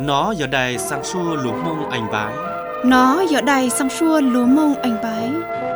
Nó giờ đây sang xua lúa mông anh bái. Nó giờ đây sang xua lúa mông anh bái.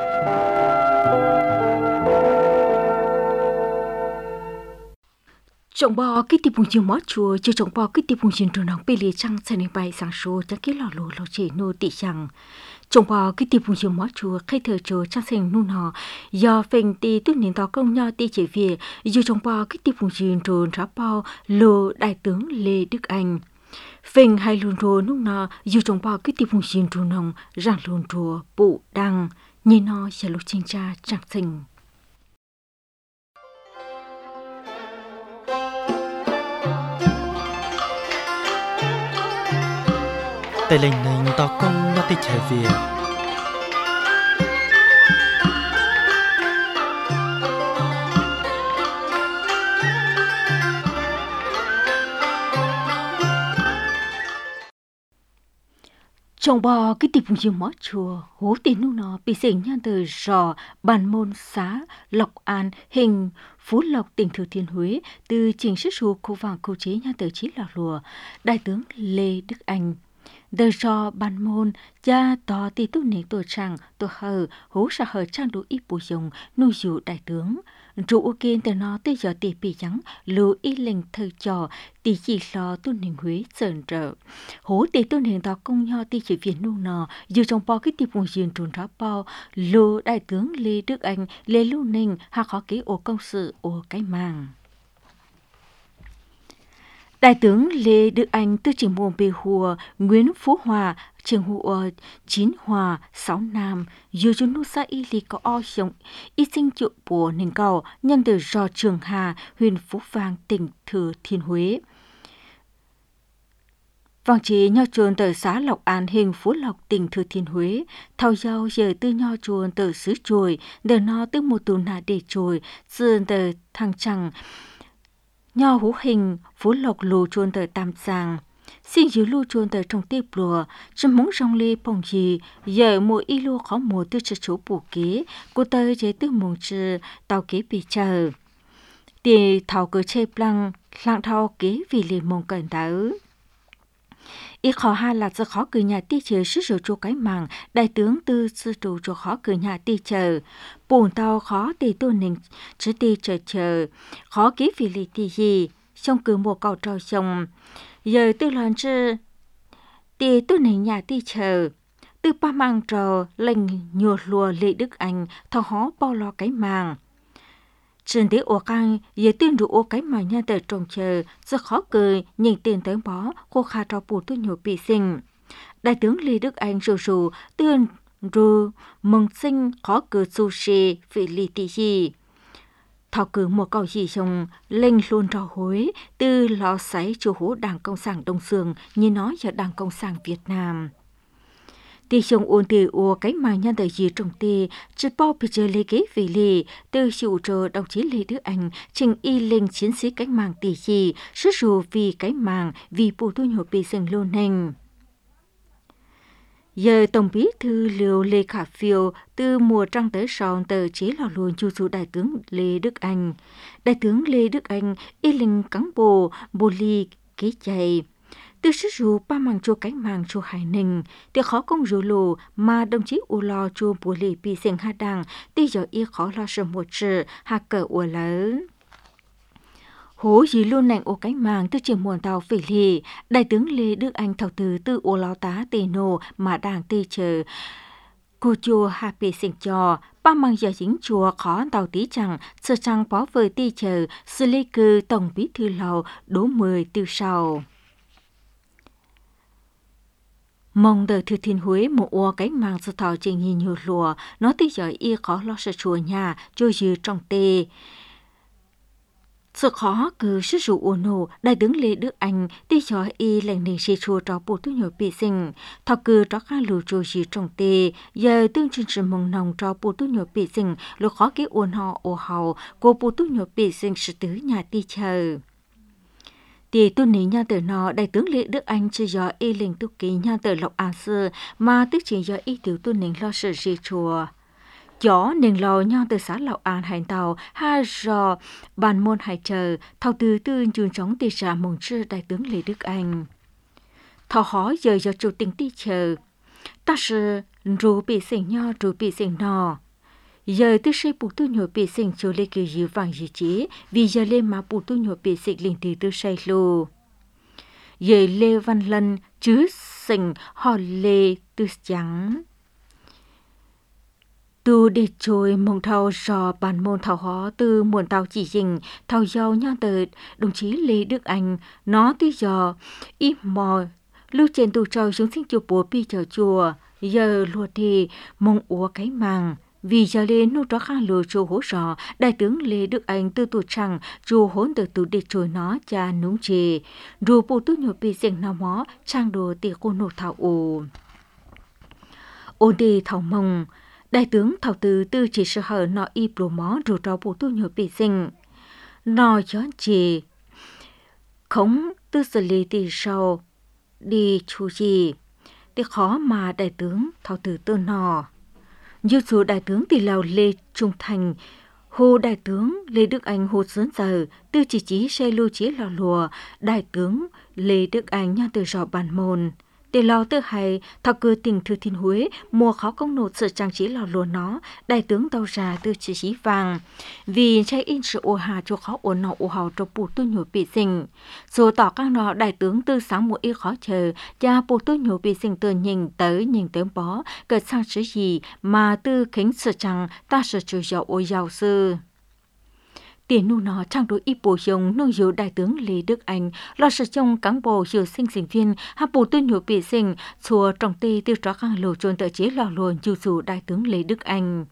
Trồng bò cái tiệp bùng chiều mót chùa chưa trồng bò cái tiệp bùng chiều trường nóng bê lì trăng xe này bay sang xua chẳng cái lò lù lò chế nô tị chẳng. Trồng bò cái tiệp bùng chiều mót chùa khai thờ chùa trăng xe nô nọ do phèn tì tuyết niên tàu công nho tì chế về dù trồng bò cái tiệp bùng chiều trường trá bò lô đại tướng Lê Đức Anh. Phèn hay luôn rùa nô nọ dù trồng bò cái tiệp bùng chiều trường nông ràng luôn rùa bụ đăng nhìn nó sẽ lúc chinh cha trăng xinh. Tại lệnh này tao công nó tì chạy về. Trồng bò cái tiệp bùng chiều mót chùa hố tiền nu nó bị sỉnh nhan từ rò bàn môn xá Lộc An hình Phú Lộc tỉnh Thừa Thiên Huế từ trình sức sù cô vàng cô chế nhan từ chí lò lùa đại tướng Lê Đức Anh. Đời rò bàn môn gia tỏ tì tu nền tổ trang tổ hờ hố sa hờ trang đủ ít bù dùng nuôi dụ đại tướng. Rủ kiên từ nó tới giờ tì bị trắng lưu y lệnh thơ trò tì chỉ lo tu nền Huế sờn trợ. Hố tì tu nền tỏ công nho tì chỉ viên nu nọ dù trong bò cái tì bùng duyên trùn rá bò lưu đại tướng Lê Đức Anh Lê Lưu Ninh hạ khó ký ổ công sự ổ cái màng. Đại tướng Lê Đức Anh từ trường môn bề hùa Nguyễn Phú Hòa trường hùa 9 Hòa 6 Nam dù cho nút xa y lý có o sống y sinh triệu bùa nền cầu nhân từ rò Trường Hà huyện Phú Vang tỉnh Thừa Thiên Huế. Vàng chế nho chuồn từ xã Lộc An hình Phú Lộc tỉnh Thừa Thiên Huế thao giao giờ từ nho chuồn từ xứ chùi đời nó từ một tù nà để chùi dường từ thăng trăng nho hú hình Phú Lộc lù chuồn từ Tam Giang xin giữ lưu chuồn từ trong tiếp lùa trong móng rong lê bông gì giờ mùa y lưu khó mùa từ cho chỗ bù kế cô tơ chế từ mùng trừ tàu kế bị chờ thì thảo cơ chê plăng lạng thao kế vì liền mong cần đỡ. Ý khó ha là do khó cử nhà ti chờ sức rồi cho cái màng đại tướng tư sư trụ cho khó cử nhà ti chờ bùn tàu khó tì tu nình chứ ti chờ khó kế vì lì ti gì xong cử một cầu trò xong giờ tư loạn chứ ti tu nình nhà ti chờ tư ba mang trò lệnh nhùa lùa Lê Đức Anh thao hó bao lo cái màng. Trên đế ổ căng, giờ tuyên rủ ổ cái mà nha tờ trồng chờ, rất khó cười, nhìn tiền tới bó, cô khá trò bù tôi nhổ bị sinh. Đại tướng Lê Đức Anh rủ tuyên rủ mừng sinh khó cười dù xê vì lì tì gì. Thảo cử một câu gì xong, lên luôn trò hối, từ lò sáy chủ hố Đảng Cộng sản Đông Dương, như nói cho Đảng Cộng sản Việt Nam. Tì xong ôn tì ua cái mà nhân đời gì trong tì, chứ bao bị chờ lê kế vì lì, từ chủ trờ đồng chí Lê Đức Anh, trình y linh chiến sĩ cách mạng tì gì, sức rù vì cái mạng, vì bù tu nhộp bị dừng luôn hình. Giờ Tổng bí thư Liêu Lê Khả Phiêu từ mùa trăng tới sòn tờ chế lò luôn chu du đại tướng Lê Đức Anh. Đại tướng Lê Đức Anh y linh cán bộ, bồ ly, kế chạy. Từ sức rù ba màng chua cánh màng chua Hải Ninh, thì khó công rù lù mà đồng chí u lo chua bùa lì bị dành hạ đăng, thì giờ y khó lo sợ một sự hạ cờ ua lớn. Hố gì luôn nành ô cánh màng từ trường muôn tàu phỉ lì, đại tướng Lê Đức Anh thảo từ u lo tá tì nô mà đang tì chờ. Cô chùa hạ bì sinh cho, ba màng giờ dính chùa khó tàu tí chẳng, sơ trăng bó vời tì chờ, sư lê cư tổng bí thư lầu đố 10 từ sau. Mong đời Thừa Thiên Huế một ua cánh màng sự thảo trình hình nhiều lùa, nó tí giờ y khó lo sợ chùa nhà, cho dư trong tê. Sự khó cứ sức rủ ua nổ, đại tướng Lê Đức Anh tí giờ y lệnh nền xì chùa trò bù tu nhồi bị sinh. Thảo cứ trò khá lù chùa dư trong tê, giờ tương trình sự mong nồng trò bù tu nhồi bị sinh, lù khó ký uôn họ ổ hầu, cô bù tu nhồi bị sinh sự tứ nhà tí chờ. Thì tu ní nha tử nó đại tướng Lê Đức Anh chỉ do y linh tu ký nha tử Lộc An sư mà tức chỉ do y tiểu tu nính lo sự gì chùa. Gió nính lo nha tử xã Lộc An hành tàu ha rò bàn môn hải chờ thao từ tư trường chống tì trả mong chư đại tướng Lê Đức Anh. thọ hỏi giờ giờ chủ tình ti chờ ta sự rủ bị sinh nho rủ bị sinh nọ giờ tư xây bù tu nhổ bị sinh cho lê kỳ dư vàng gì chế vì giờ lê mà bù tu nhổ bị sinh liền từ tư xây lô giờ lê văn lân chứ sinh họ lê tư trắng tu để trôi mong thao rò bàn môn thao hó từ muôn tàu chỉ dình thao giàu nhau tờ đồng chí Lê Đức Anh nó tư giờ ít mò lưu trên tu trâu xuống sinh chùa bố pi chờ chùa giờ lùa thì mong úa cái màng vì giờ lên nô đó khang lùa chùa hỗ rò đại tướng Lê Đức Anh tư tu rằng chùa hỗn từ tu để trôi nó cha núng chê rùa bố tu nhổ pi dình nào mó trang đồ tì cô nô thảo ô đi thảo mông đại tướng thảo từ tư chỉ sự hở nọ y bồ mó rùa trò bố tu nhổ pi dình nọ chó chê khống tư xử lý tì sau đi chú gì thì khó mà đại tướng thảo từ tư nọ như số đại tướng thì lào Lê Trung Thành hồ đại tướng Lê Đức Anh hồ sớm giờ tư chỉ xe lưu chí lò lùa đại tướng Lê Đức Anh nha từ rò bàn môn để lò tư hay thảo cơ tỉnh Thừa Thiên Huế mùa khó công nộp sự trang trí lò lùa nó đại tướng tàu ra tư chỉ vàng vì trái in sự ô hà cho khó ổn nọ ô hào cho bù tu nhổ bị sinh số tỏ các nọ đại tướng tư sáng mùa y khó chờ cha bù tu nhổ bị sinh từ nhìn tới bó cỡ sang sự gì mà tư kính sự chẳng ta sự chủ giàu ô giàu sư tiền nu nó trang đối y bổ dùng nông dấu đại tướng Lê Đức Anh lo sự trong cán bộ dự sinh sinh viên hạ bổ tu nhổ bị sinh chùa trọng tê tiêu tró khang lồ trôn tự chế lò luồn dù dù đại tướng Lê Đức Anh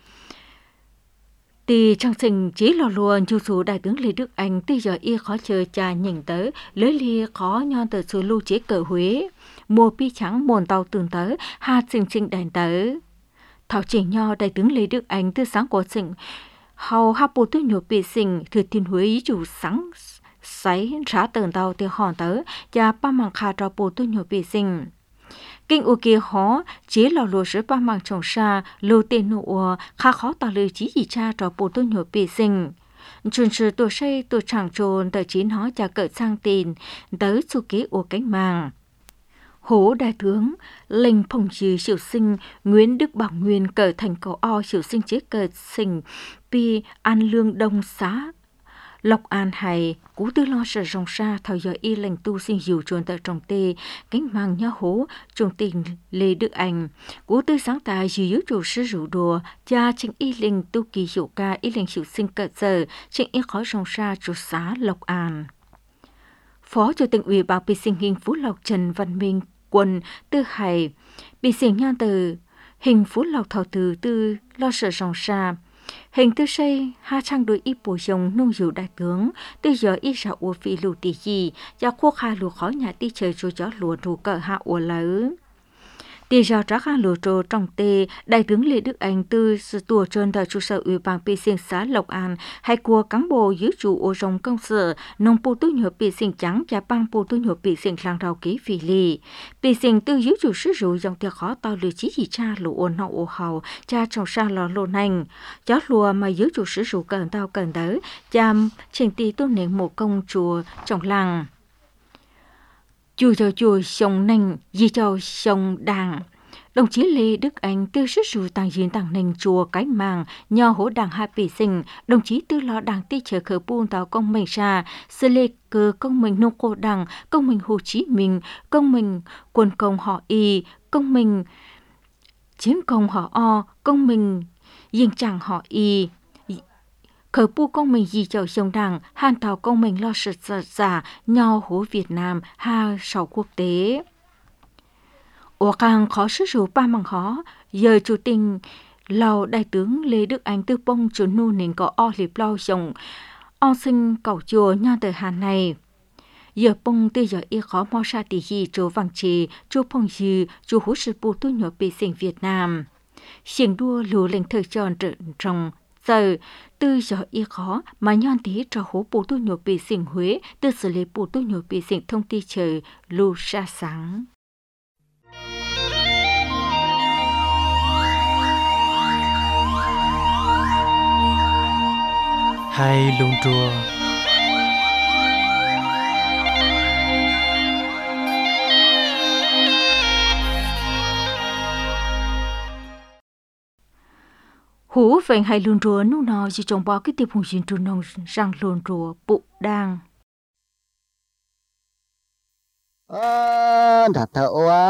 tì trang sinh chế lò luồn dù dù đại tướng Lê Đức Anh tì giờ y khó chờ cha nhìn tới lấy lia khó nhon từ số lưu chế cờ Huế mua pi trắng mồn tàu tường tới ha sinh đèn tới thảo chỉ nho đại tướng Lê Đức Anh từ sáng của sinh hầu hạ bộ tu nhổ bị sinh Thừa Thiên Huế ý chủ sáng sấy trả tường tàu tiêu hòn tới và ba mảng khá cho bộ tu nhổ bị sinh kinh u kia khó chế lò lùa sữa ba mảng trồng xa lưu tiền nụ khá khó tạo lời chỉ gì cha cho bộ tu nhổ bị sinh chuẩn sự tổ xây tổ chẳng trồn tới chín hóa cha cỡ sang tiền tới su kế u cánh màng hố đại tướng lệnh phong trì triều sinh Nguyễn Đức Bảo Nguyên cờ thành cầu o triều sinh chế cờ sinh pi an lương đông xá Lộc An hay cú tư lo sợ rong xa thảo giờ y lệnh tu sinh dìu chuồn tại trong tê cánh mang nhá hố trung tình Lê Đức Anh cú tư sáng tài dìu chủ sư rủ đùa cha chính y lệnh tu kỳ hiệu ca y lệnh triều sinh cờ giờ chính y khó rong xa chủ xá Lộc An. Phó Chủ tịch Ủy ban Bị sinh hình Phú Lộc Trần Văn Minh Quân tư hải bị sinh nhan từ hình Phú Lộc thảo từ tư lo sợ rong xa hình tư xây ha trang đối y bổ dùng nông dụ đại tướng tư giờ y sợ ua phi lù tỷ gì và khô kha lù khó nhà ti trời cho gió lùa rù cờ hạ ua lỡ Tì giờ trá khang lùa trồ trong tê, đại tướng Lê Đức Anh tư sự tùa trơn tại trụ sở Ủy ban Bị sinh xã Lộc An hay của cán bộ giữ trụ ô rồng công sở nông bù tu nhựa bị sinh trắng và băng bù tu nhựa bị sinh làng rào ký phì lì. Bị sinh tư giữ trụ sử dụng dòng tiệc khó tao lừa chí gì cha lụ ô nọ ô hào cha trong sa lò lô nành. Chó lùa mà giữ trụ sử dụng cần tao cần tới cha trình tì tôn nền một công chùa trong làng. Chùa sông nành di cho sông đàng. Đồng chí Lê Đức Anh tư sức rù tàng diện tàng nành chùa cái màng nho hỗ đảng hạ bị sinh. Đồng chí tư lo đảng ti chờ khởi buôn tàu công mình xa. Sư lê cơ công mình nông cô đảng, công mình Hồ Chí Minh, công mình quân công họ Y, công mình chiến công họ O, công mình diên chẳng họ Y. Khởi bu công mình gì chậu sông đảng, hàn tàu công mình lo sự giả nho hố Việt Nam, ha sầu quốc tế. Ủa càng khó sử dụng ba bằng khó, giờ chủ tình lầu đại tướng Lê Đức Anh tư bông chủ nu nên có o liệp lau dòng, o sinh cầu chùa nho từ Hà này. Giờ bông tư giờ y khó mò xa tỷ gì chỗ vàng trì, chỗ phong dư, chỗ hú sự bù tu nhỏ bị sinh Việt Nam. Xiềng đua lù lệnh thời tròn trở trong giờ tư giờ y khó mà nhon tí cho hố bù tu nhỏ bị sinh Huế, tư xử lý bù tu nhỏ bị sinh thông ti trời lù xa sáng. Hai lùng chùa. hú phèn hay luôn rùa nu nọ chỉ trồng bò cái tiệp hùng xin trù nông sang luôn rùa bụ đang thật thợ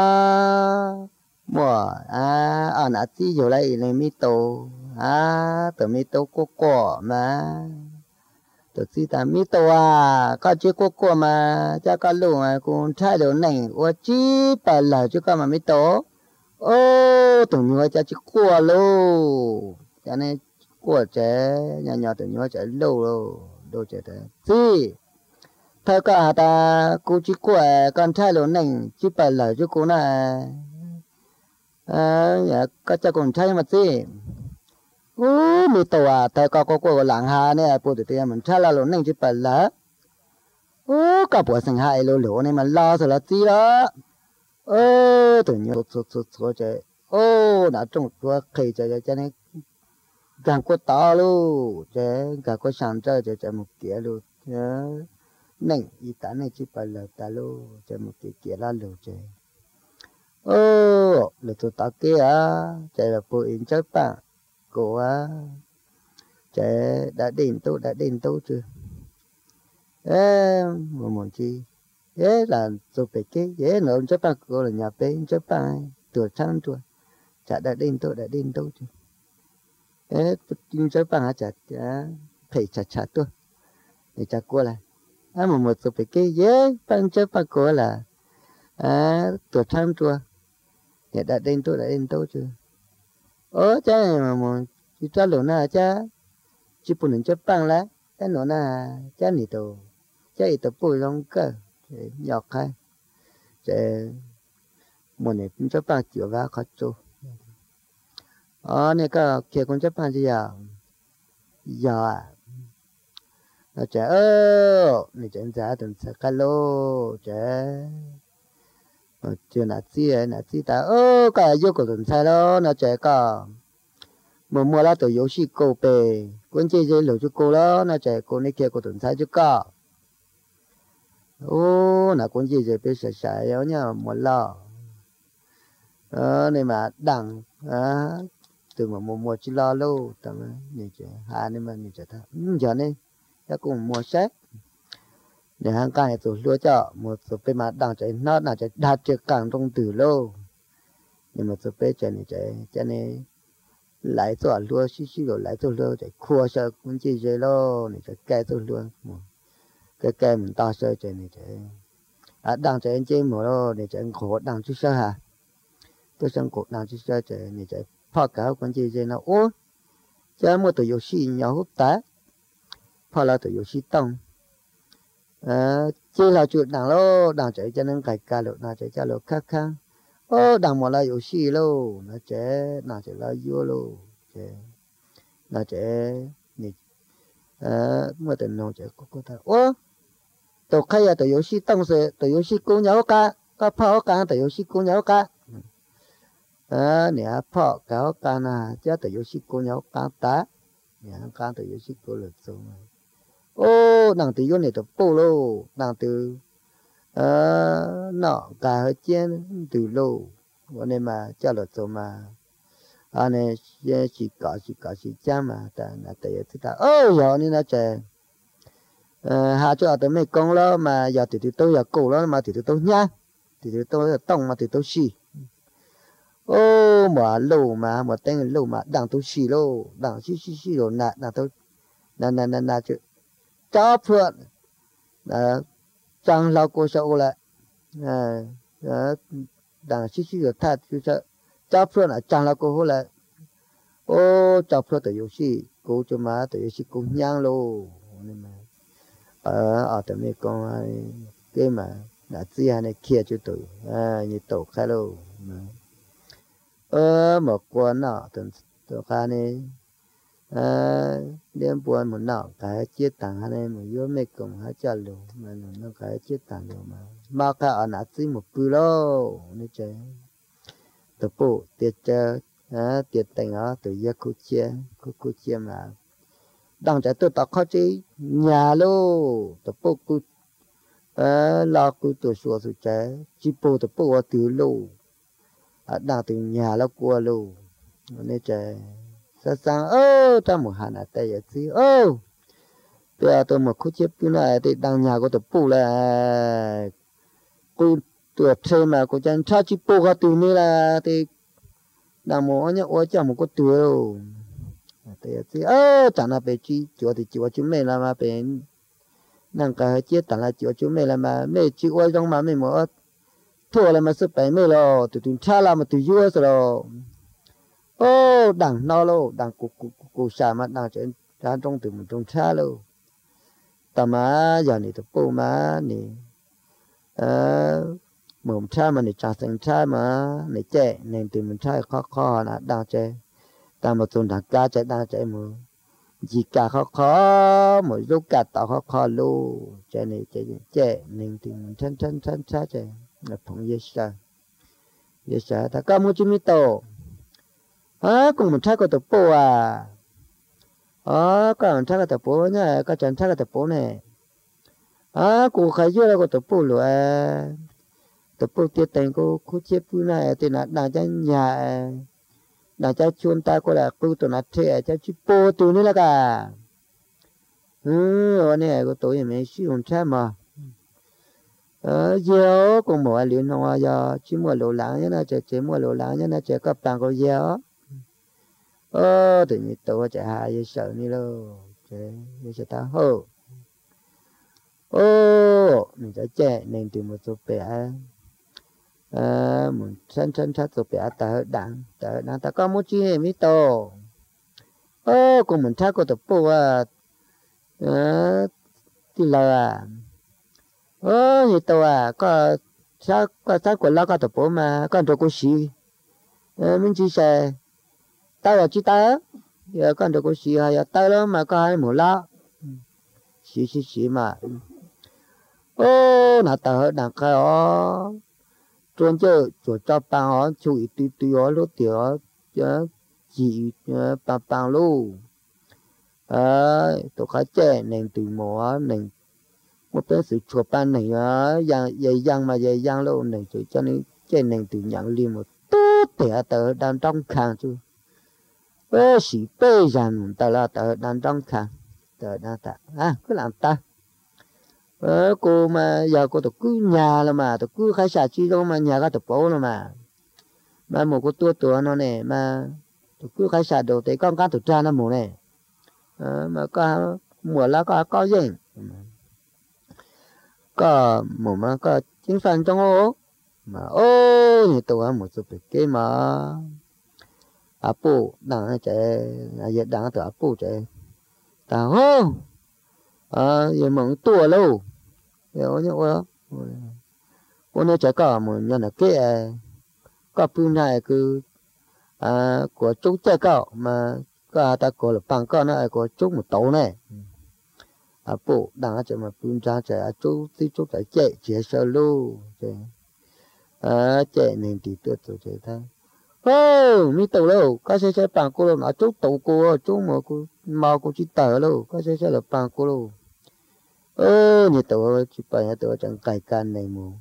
mùa anh đã chỉ rồi lại này mi tô từ mi tô cô mà từ khi ta mi tô có chỉ cô mà cha có luôn mà cũng thay đổi này và chỉ phải là chứ có mà mi tô tụi nhỏ cha chỉ cô luôn cho nên cô trẻ nhỏ nhỏ tụi nhỏ trẻ lâu rồi đâu trẻ thế gì thôi cả ta cô chỉ cô con trai lớn này chỉ phải là chứ cô này có cha con trai mà gì mi tổ thôi có cô làng hà này bố tụi mình trai là lớn này chỉ phải là cả bố sinh hai lô lô này mà lo rồi là gì đó tụi nhỏ số chơi đã trông tua khơi chơi cho nên càng có to luôn chơi càng có sáng chơi chơi một kia luôn nè ý ta này chỉ phải là ta luôn chơi một kia là luôn chơi là tụi ta kia chơi là phụ in chơi bạn cô chơi đã đến đâu chưa một món chi là tôi phải cái nó chơi bạn cô là nhà bé chơi bạn tuổi trăng tuổi chả đã đến đâu chưa chơi bạn chả phải chả tôi để chả cô là một số cái bạn chơi bạn cô là tuổi trăng tuổi để đã đến đâu chưa cha mà một chỉ cho lỗ na cha chỉ phụ nữ chơi bạn lá cái lỗ na cha nị tổ cha ít tổ bùi long cơ nhọc hay một này cũng chơi bạn chịu vào khó chịu này có kia cũng chơi bạn gì giờ nó trẻ này trẻ giá tuần sẽ cái lô trẻ chưa nãy chi ta cái yêu của tuần sai đó nó trẻ có một mùa là tôi yêu sĩ cô bề quân chơi chơi lẩu cho cô đó nó trẻ cô này kia của tuần sai chứ có là quân chơi chơi bề sải sải đó nhá một lọ này mà đằng từ mà mùa chỉ lo lâu tầm này trẻ này mà này trẻ thật giờ này ta cùng mùa xét để hàng cái tôi lúa cho một số bên mà đang chạy nó là chạy đạt được càng trong từ lâu nhưng mà số bên chạy này lại cho lúa xí rồi lại cho lúa chạy khua sợ cũng chỉ vậy lo này chạy cây tôi lúa cái mình to sợ chạy này chạy đang chạy anh chơi mà lo này chạy khổ đang chút sợ hả tôi sang cổ đang chút sợ chạy này chạy phá cả cũng chỉ vậy nó chơi một tổ游戏nhau hút tá phá là tổ游戏tông chơi là chuyện đằng lô đằng chạy cho nên cài cà lô nào chạy cho lô khác khác đằng một là游戏lô nó chạy nào chạy là vô lô chạy nó chạy nè mà tình nó chạy có ta tổ khai à tổ游戏当时tổ游戏公nhau cả có phao cả tổ游戏公nhau cả nè phao cả na cho tổ游戏公nhau cả ta nè cả tổ游戏公lực số nàng từ vô này tập bô lô nàng từ nọ cả hơi chén từ lô cho nên mà cho lợt số mà này chỉ có cha mà ta là tại thứ ta giờ nên là trẻ hạ cho tới mấy con đó mà giờ thì tôi giờ cổ đó mà thì tôi nhá thì tôi tông mà thì tôi xì mà lô mà tên lô mà đằng tôi xì lô đằng xì rồi nè tôi nè chứ cho phượng chẳng lâu cô sợ lại đằng xí rồi thật chứ sợ cho phượng là chẳng lâu cô lại cho phượng tự yếu xí cô cho má tự yếu xí cô nhang lô nên mà ở tầm này con cái mà đã chi này kia cho tụi như tổ khai lô một con nọ tụi khai này đêm buồn một nọ cái chiếc tảng này một vô mấy cùng hai chả lù mà nó cái chiếc tảng lù mà cái ở nãy chỉ một bữa lô nó chơi tập bộ tiệt chơi tiệt tình ở từ giờ khu chia mà đang chạy tôi tập khó chứ nhà lô tập bộ khu lo khu tôi sửa rồi chơi chỉ bộ tập bộ ở từ lô đang từ nhà lo qua lô nó chơi sa sang trong một hàng tay vậy chứ bây giờ tôi một khúc chép cái này thì đang nhà của tôi phụ là cô tuổi trẻ mà cô chẳng cha chỉ phụ cái tuổi này là thì đang một nhá ôi chẳng một cái tuổi đâu thì chứ chẳng là về chi chúa thì chúa chúng mình là mà về năng cái chết chẳng là chúa chúng mình là mà mấy chị ôi trong mà mình một thua là mà sức bảy mươi rồi tụi cha là mà tụi vua rồi đằng nó luôn đằng cụ xà mà đằng trên trong từ mình trong cha luôn ta mà giờ này tụi bố mà này mồm cha mà này cha sinh cha mà này trẻ nên từ mình cha khó là đằng trẻ ta mà tụi đằng ca trẻ đằng trẻ mà gì cả khó một lúc cả tao khó luôn trẻ này trẻ nên từ mình chân cha trẻ là phong yesa ta ca mu chimi to cùng mình cha có tập bộ các mình cha có tập bộ nhá các chân cha có tập bộ này cô khai chưa là có tập bộ rồi tập bộ tiết tiền cô chép bữa này thì là đang chân nhà đang chân chuồn ta có là cô tụi nó chơi chân chip bộ tụi này là cả ở này có tối mình sử dụng cha mà giờ cũng mua liền hoa giờ chỉ mua lô láng nhá nó chỉ mua lô láng nhá nó chỉ cấp tăng có giờ tự nhiên tôi chạy hai giờ sợ đi luôn chạy giờ ta hô mình sẽ chạy nên từ một số bé mình chân sát số bé ta đặng ta có một chi mi to cũng mình chắc có tập bộ thì là như tôi có sao của nó có tập bộ mà con tôi có xí mình chỉ sẽ tao là chỉ tao giờ con tôi có xí hay tao đó mà có hai mũ lá xí mà nó tao đang khai trốn chơi chỗ cho bằng chú ý tùy lúc tiểu chỉ bằng luôn tôi khai trẻ nên từ mỏ nên một cái sự chụp ban này giang mà giang luôn này cho nên cái này từ nhận liền một tốt để tờ đang trong khang chứ sĩ bê rằng tờ đang trong khang tờ đang ta cứ làm ta cô mà giờ cô tôi cứ nhà là mà tôi cứ khai xả chi đâu mà nhà cái tập bố là mà một cái tua nó này mà tôi cứ khai xả đầu tới con cá tôi tra nó mù này mà có mùa lá có gì có một mà có chính phản trong mà như tôi một số cái mà bố đang chạy giờ đang từ bố chạy tao giờ mong tua lâu giờ nhớ bố nó chạy có một nhân là cái có pin này cứ của chú chạy cậu mà có ta có là bằng con này của chú một tổ này bố đang chạy mà pin ra chạy chú chạy sơ lu chạy nên thì tôi chạy thay mi tàu lâu có xe bằng cô nó chú tàu cô chú mà cô chỉ tờ lâu có xe là bằng cô lâu như tàu chỉ phải tàu chẳng cài can này mù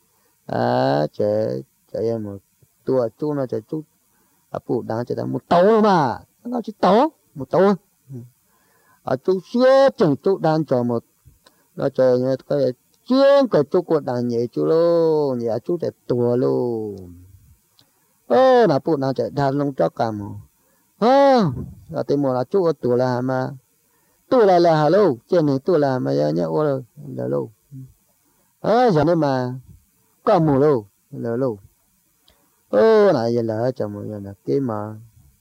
chạy em một tua chú nó chạy chú bố đang chạy một tàu mà nó chỉ tàu một tàu chú xếp chẳng chú đang cho một nó chơi cái chuyên cái chú của đàn nhảy chú lô nhảy chú để tua lô là bố nào chạy đàn lông cho cả mà là tìm một là chú ở tua là mà tua là hà lô trên này tua là mà nhá ô rồi là lô giờ này mà có mù lô là lô này giờ là cho một giờ là cái mà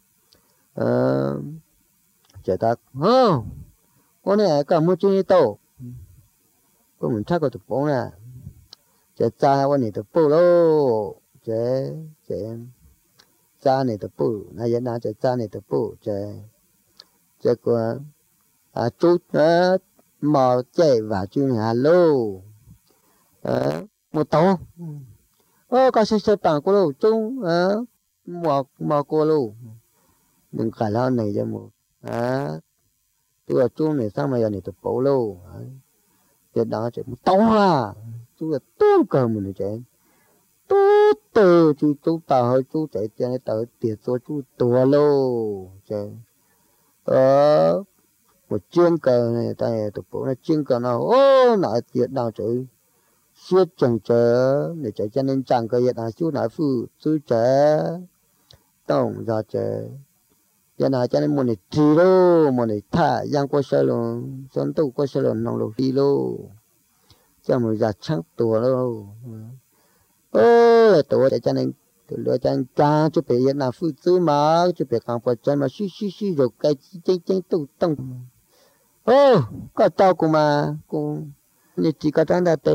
chạy ta con này cả một chuyện to con mình chắc có tập bóng nè chạy cha con này tập bóng lô chạy cha này tập bóng này giờ nào chạy cha này tập bóng chạy qua chú mò chạy vào chú nhà lô một tàu có xe bằng cô lô chú mò cô lô đừng cả lo này cho một tôi là chú này sang mà giờ này tập bóng lô giờ đó chạy một tàu chú là tốt cờ mình chạy tốt từ chú tàu hơi chú chạy chạy tàu tiệt số chú tua lô chạy một chuyên cờ này tại tụi bố nó chuyên cờ nó nói chuyện nào chữ siết chẳng chờ để chạy cho nên chẳng cái hiện chú nói phụ chú trẻ tổng ra trẻ giờ nào cho nên muốn để trì lô muốn để thả giang qua sơ luôn xuân tu qua sơ luôn nòng lục đi lô cho mình ra chắc tuổi lô tuổi để cho nên tụi lừa cho nên càng chú bị hiện nào phụ chú mà chú bị càng phải chân mà xí rồi cái chênh tu tông có tao cũng mà cũng như chỉ có trắng ta tê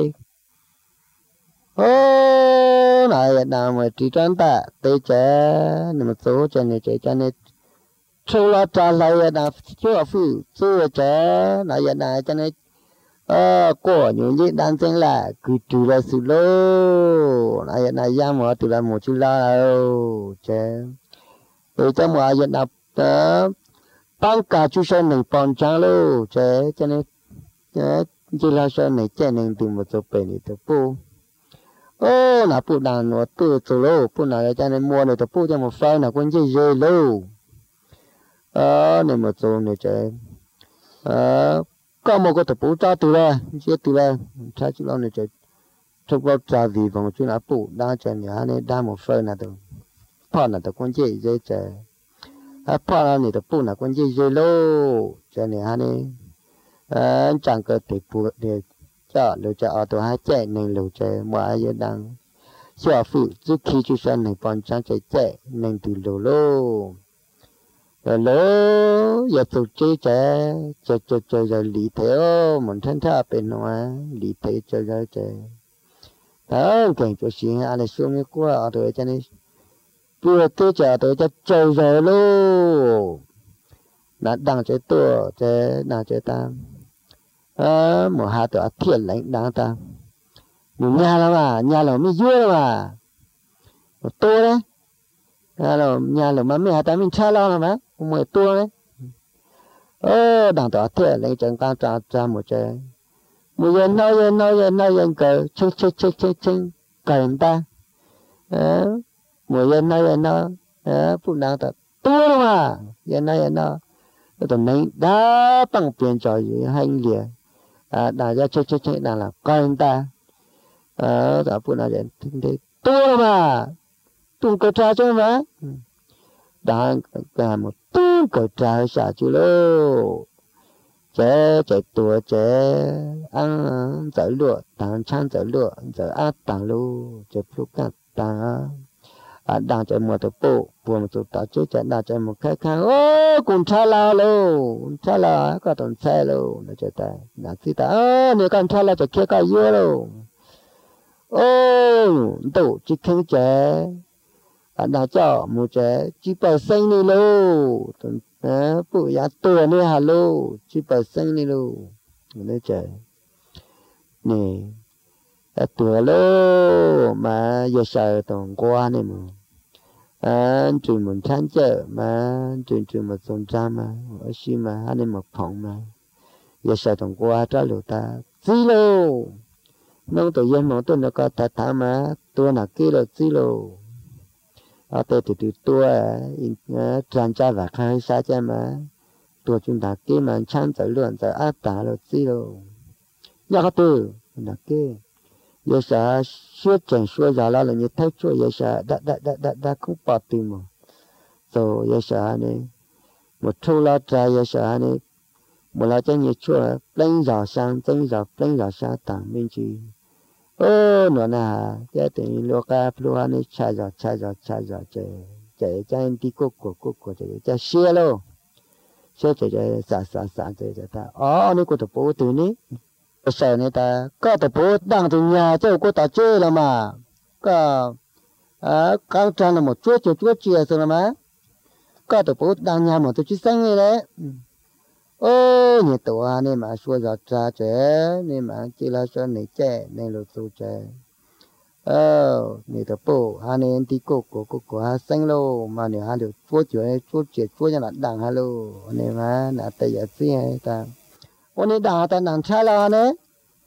này nào mà chỉ trắng ta tê trẻ nhưng mà số cho nên trẻ cho nên châu lo trả lại là chưa phụ chưa trẻ này là cho nên của những gì đang trên là cứ trừ là sự lô này ra mà từ là một chú la trẻ rồi cho mà hiện nào tăng cả chú sơn này còn trắng lô trẻ cho nên chỉ là sơn này trẻ nên từ một số bể này từปูlàปูđàn nó từ từ lôปูnào cho nên mua này từปูcho một phơi là con gì dễ lô nên một số này trẻ có một cái tập bút ra từ là chia từ là trái chú lâu này chơi chụp vào trà vì bằng chú nào bút đang chơi nhà này đang một phơi là từ phơi là từ con gì dễ chơi phơi là này từ bút là con gì dễ lô chơi nhà này chẳng có thể bút để cho lựa chọn từ hai chơi nên lựa chơi mọi người đang xóa phụ trước khi chú sơn này còn chẳng chơi nên từ lô lỡ giờ tụi chơi giờ lý thế mình thân thà bên ngoài lý thế chơi đó cảnh cho xin anh ấy xuống cái qua rồi cho nên vừa tôi chờ tôi cho chơi rồi luôn là đang chơi tua chơi đang chơi ta một hai tuổi thiệt lãnh đang ta một nhà là mới vui mà một tôi đấy nhà là mà mấy ta mình cha lo mà một tua đấy đang tỏ thiệt lãnh chẳng can tra một chơi một dân nói cờ chinh cờ ta một dân nói phụ nàng ta tua mà dân nói tụi này đã bằng tiền cho hành liền đã ra chinh đang là cờ ta ta phụ nàng dân thế tua mà tung cờ tra cho mà đang cả một tung cờ tra xả chú lô trẻ tuổi trẻ ăn dở lụa tàng chăn dở lụa dở át tàng lu trẻ lúc cả tàng đang chạy một bộ buồn một tàu chết chạy đang chạy một cái khang cùng cha la có tuần xe lu nó chạy ta là khi ta nếu con cha la chạy kia cái dưa lu tụ chỉ khang trẻ đang cho một trẻ chỉ phải sinh đi lu phụ ya tuổi này hà lô chỉ phải sinh đi lu nó trời nè tuổi lô mà giờ sợ tổng qua này mà chuyện mình chán chợ mà chuyện mà sống ra mà ở xí mà anh em một phòng mà giờ sợ tổng qua trả lụt ta gì lô nông tự nhiên một tuần nó có thả mà tôi là kia là gì lô tôi từ tua tràn cha và khai xa cha mà tua chúng ta kia mà chăn tới luôn tới áp tả rồi gì đâu nhà có từ là kia giờ sao suốt chẳng suốt giờ là như thế suốt giờ sao đã không bỏ tiền mà rồi giờ sao này một thâu lá trái giờ sao này một lá trái như chua lên giờ sang tảng bên chi nó nà cái tiền lúa cá lúa này chạy giờ chạy anh đi cô chạy xe luôn xe chạy xả chạy ta này cô tập bố từ ní sợ này ta có tập bố đang từ nhà cho cô ta chơi là mà có các trang là một chuột chia rồi mà có tập bố đang nhà một tôi chỉ xanh này đấy như tổ này mà xua giọt ra trẻ này mà chỉ là cho này trẻ này là số trẻ này tập bộ này anh tí cô xanh lô mà này được chúa cho nó đằng hello này mà là tay giả xí hay ta này đằng ta đằng cha là này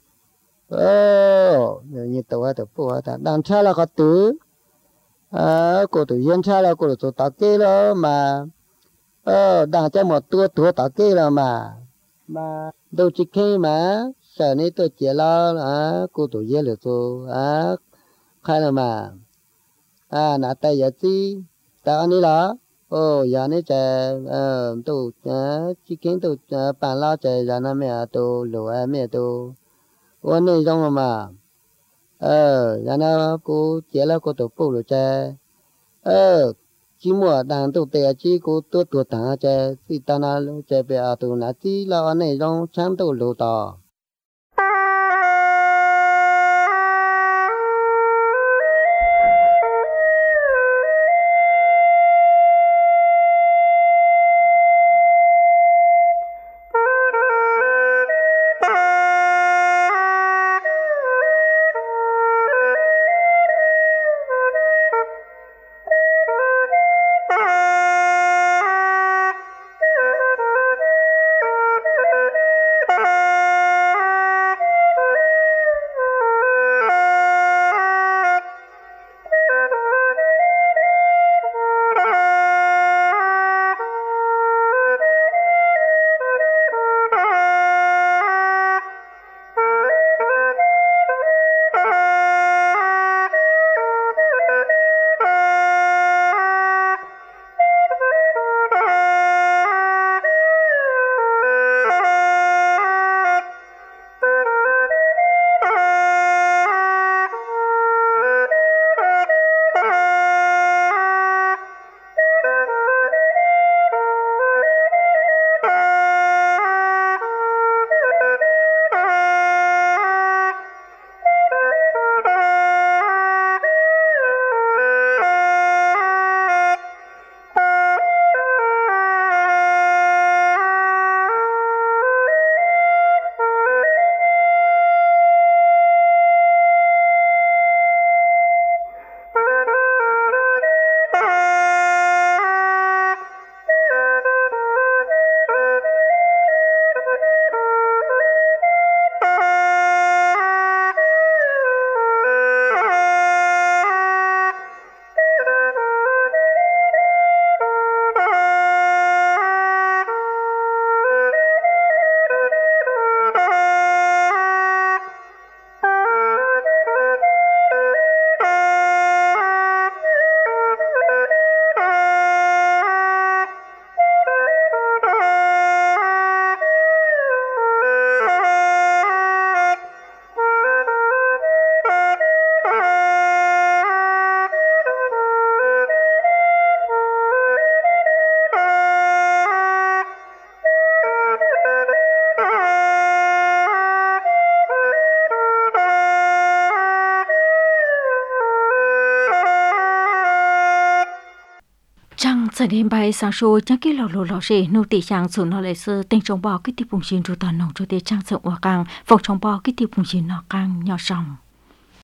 như tổ tập bộ ta đằng cha là có tứ cô tự nhiên cha là cô tổ ta kia đó mà đang cho một tua tao kia là mà đâu chỉ khi mà sợ này tôi chỉ lo cô tôi dễ được tôi khai là mà nãy tay giờ chi tao anh đi đó giờ này trẻ tôi chỉ kiến tôi bạn lo trẻ giờ này mẹ tôi lúa mẹ tôiวันนี้จงมาgiờ này cô chỉ là cô tôi phụ được trẻ chỉ mua đàn tôi tè chỉ cô tôi thằng trẻ thì ta nào trẻ bé tôi nãy chỉ là anh này trong sáng tôi lúa to Giờ đêm bay sáng sôi chắc cái lò rể nô tỉ chàng xuống nó lại sơ tên trong bò cái tiệp bùng xin trụ toàn nồng cho tê trang sợ hòa càng phòng trong bò cái tiệp bùng xin nó càng nhỏ sòng.